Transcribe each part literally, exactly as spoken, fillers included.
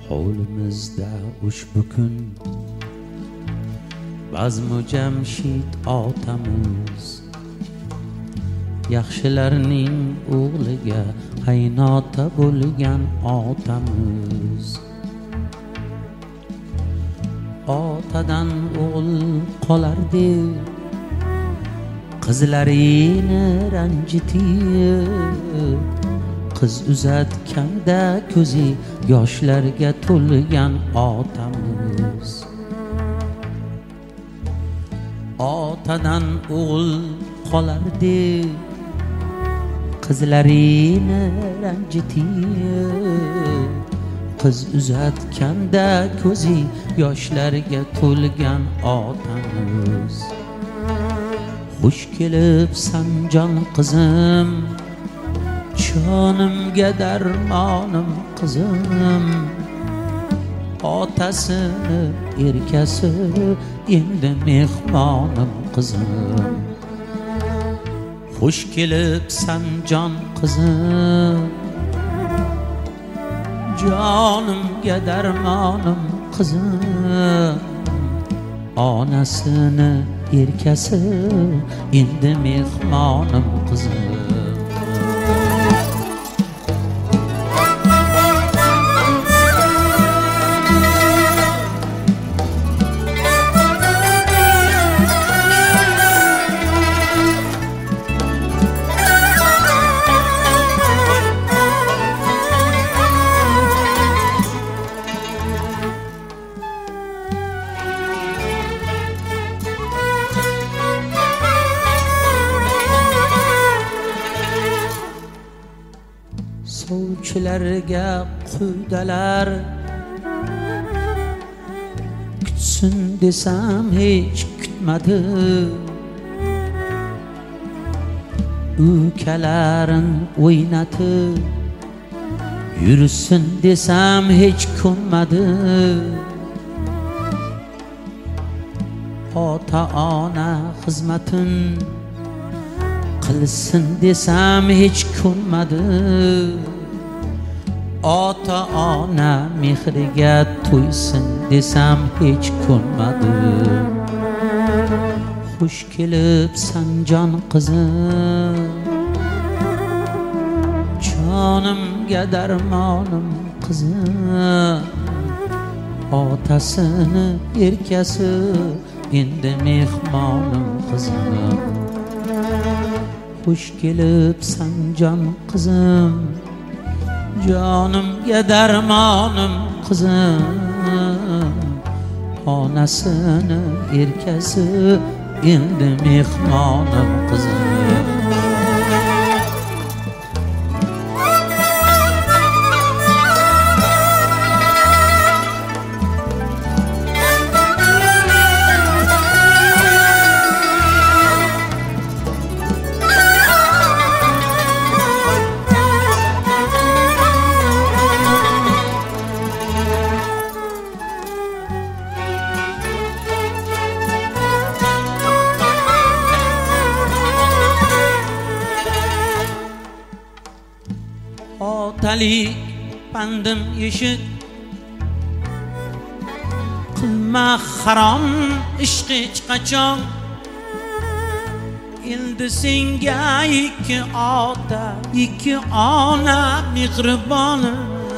hovlimizda ushbu kun Bazmu Jamshid otamiz yaxshilarning o'g'liga qaynota bo'lgan otamiz. Otadan o'g'il qolardi qizlarini ranjitib, qiz uzatganda ko'zi yoshlarga to'lgan otamiz. Otadan o'g'il qolardi qizlarini ranjitib, qiz uzatganda ko'zi yoshlarga to'lgan otamiz. Xush kelibsan jon qizim, jonimga darmonim qizim, otasini erkasi endi mehmonim qizim. Xush kelibsan jon qizim, jonimga darmonim qizim, onasini erkasi endi mehmonim qizim. Sovchilarga quydalar kutsin desam hech kutmadi, ukalarin o'ynatib yursin desam hech ko'nmadi. Ota ona xizmatin qilsin desam hech ko'nmadi. Ota ona mehriga to'ysin desam hech ko'nmadi. Xush kelibsan jon qizim, jonimga darmonim qizim, otasini erkasi endi mehmonim qizim. Xush kelibsan jon qizim, jonimga darmonim qizim, onasini erkasi endi mehmonim qizim. Otalik bandim eshit, qilma harom ishq hech qachon. Endi senga ikki ota, ikki ona mehriboni.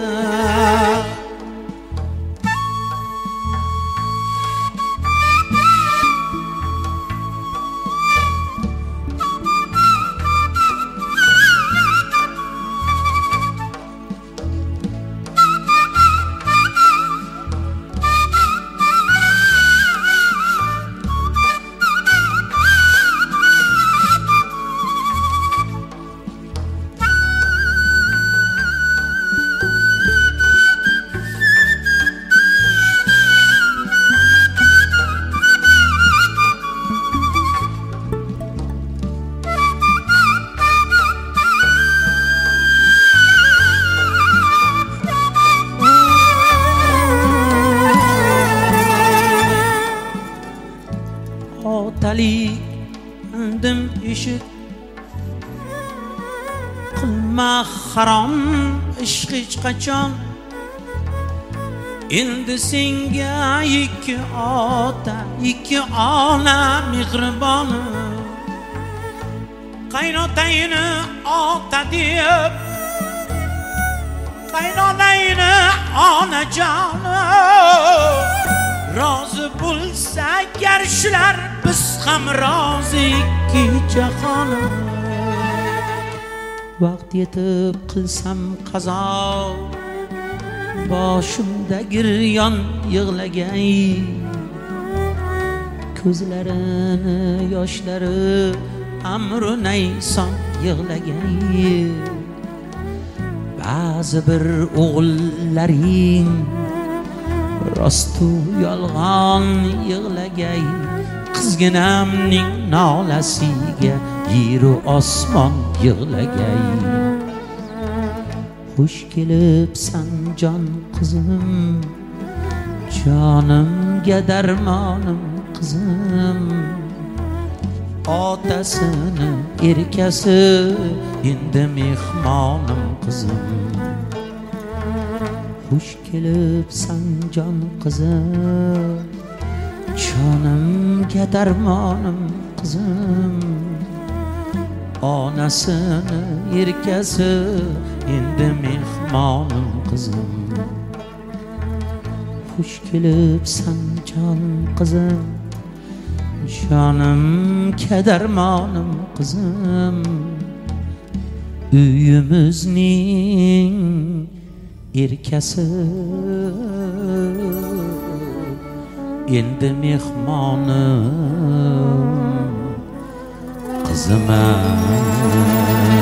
Otalik bandim eshit, qilma harom ishq hech qachon. endi senga ikki ota ikki ona mehriboni qaynotangni ota deb qaynonangni onajoni rozi bo'lsa gar shular biz ham rozi ikki jahonim vaqt yetib qilsam qazo boshimda giryon yig'lagay ko'zlarini yoshlari amru nayson yig'lagay ba'zi bir o'g'illaring rostu yolg'on yig'lagay qizginamning nolasiga yeru osmon yig'lagay xush kelibsan jon qizim jonimga darmonim qizim otasini erkasi endi mehmonim qizim xush kelibsan jon qizim jonimga darmonim qizim onasini erkasi endi mehmonim qizim xush kelibsan jon qizim jonim kadarmonim qizim uyimizning erkasi endi mehmonim qizim